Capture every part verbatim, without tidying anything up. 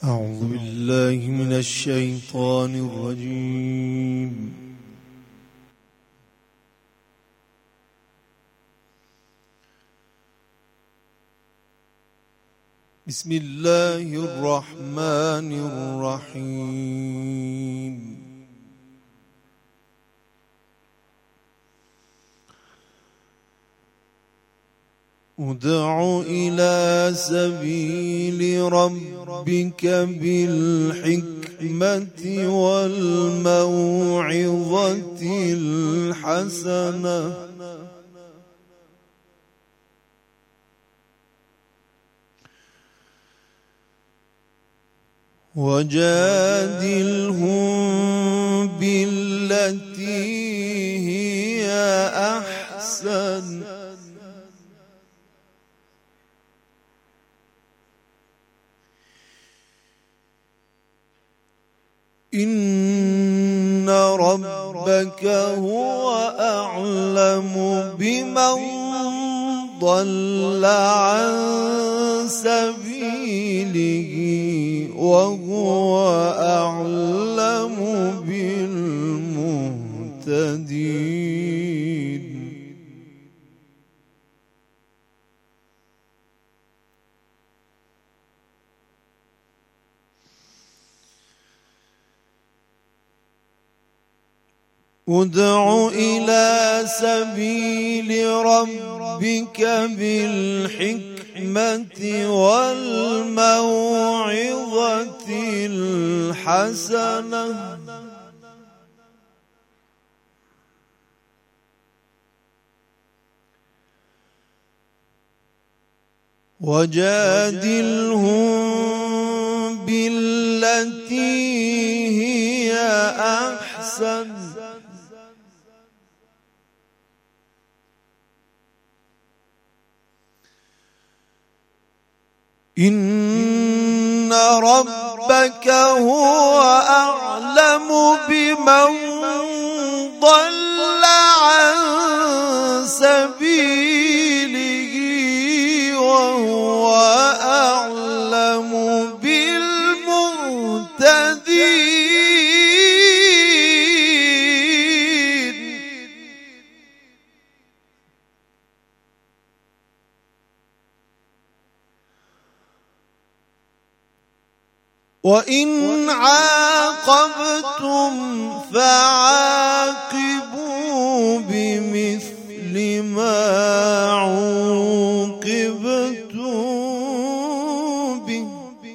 أعوذ بالله من الشيطان الرجيم. بسم الله الرحمن الرحيم. ادع إلى سبيل ربك بالحكمة والموعظة الحسنة وجادلهم بالتي هي أحسن إن ربك هو أعلم بمن ضل عن سبيله وهو أعلم بالمهتدين. ادع إلى سبيل ربك بالحكمة والموعظة الحسنة وجادلهم بالتي هي أحسن إن ربك هو أعلم بمن ضل عن سبيله وهو أعلم بالمهتدين. وإن عاقبتم فعاقبوا بمثل ما عوقبتم به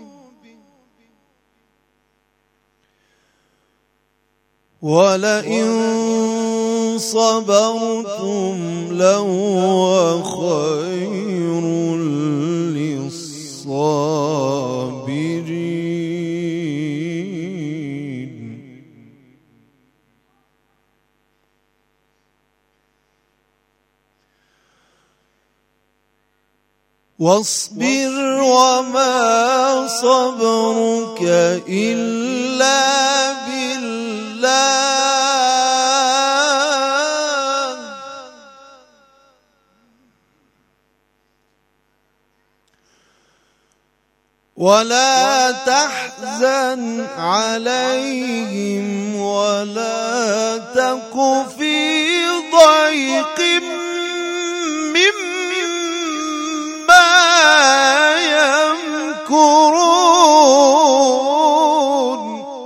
ولئن صبرتم لهو خير للصابرين. واصبر وما صبرك إلا بالله ولا تحزن عليهم ولا تك في ضيق يمكرون.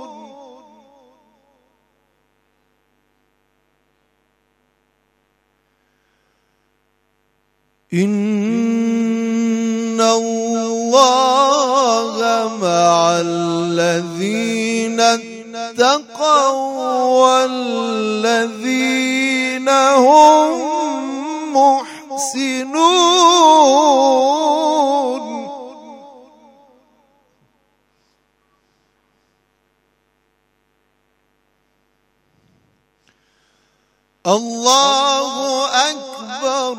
إن الله مع الذين اتقوا والذين هم محسنون. الله أكبر.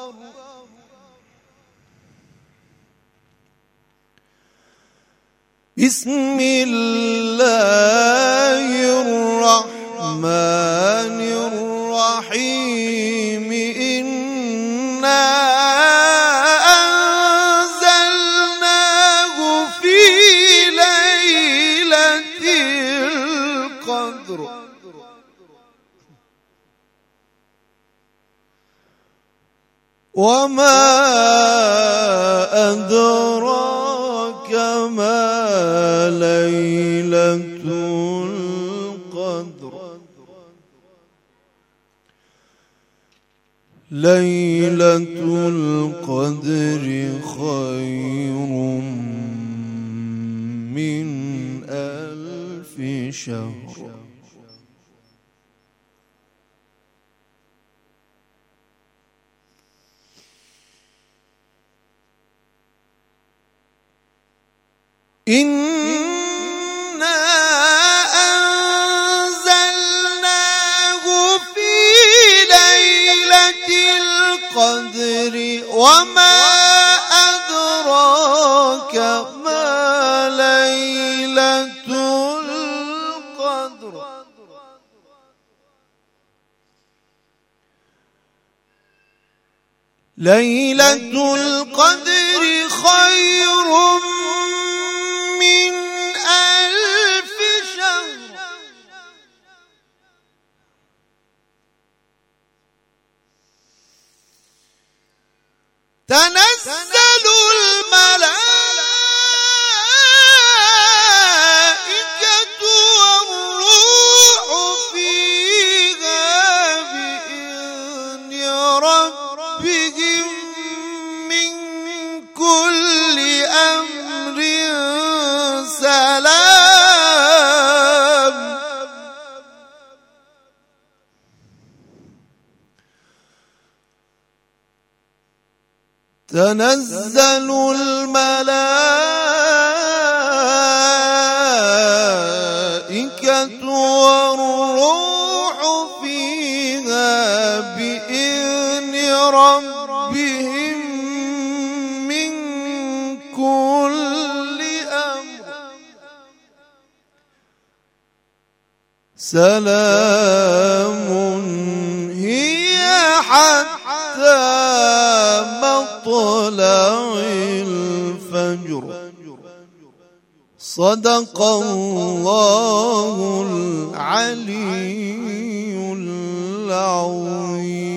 بسم الله الرحمن الرحيم. إنا أنزلناه في ليلة وما أدراك ما ليلة القدر ليلة القدر خير من ألف شهر. إنا أنزلناه في ليلة القدر وما أدراك ما ليلة القدر ليلة القدر خير من ألف شهر. تنزل الملائكة والروح فيها بإذن ربهم من كل أمر سلام. تنزل الملائكة والروح فيها بإذن ربهم من كل أمر سلام هي حتى مطلع الفجر. صدق الله العلي العظيم.